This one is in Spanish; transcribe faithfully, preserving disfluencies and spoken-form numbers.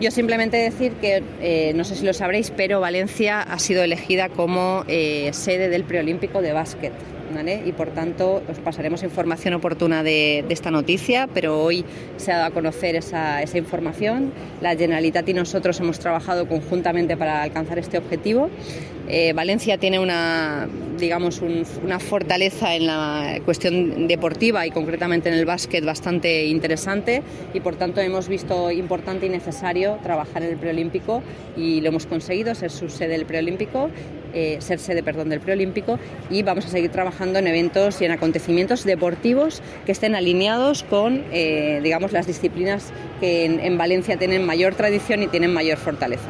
Yo simplemente decir que, eh, no sé si lo sabréis, pero Valencia ha sido elegida como eh, sede del preolímpico de básquet, ¿vale? Y por tanto os pasaremos información oportuna de, de esta noticia, pero hoy se ha dado a conocer esa, esa información. La Generalitat y nosotros hemos trabajado conjuntamente para alcanzar este objetivo. Eh, Valencia tiene una, digamos, un, una fortaleza en la cuestión deportiva y concretamente en el básquet bastante interesante, y por tanto hemos visto importante y necesario trabajar en el preolímpico y lo hemos conseguido, ser su sede del preolímpico, eh, ser sede, perdón, del preolímpico, y vamos a seguir trabajando en eventos y en acontecimientos deportivos que estén alineados con, eh, digamos, las disciplinas que en, en Valencia tienen mayor tradición y tienen mayor fortaleza.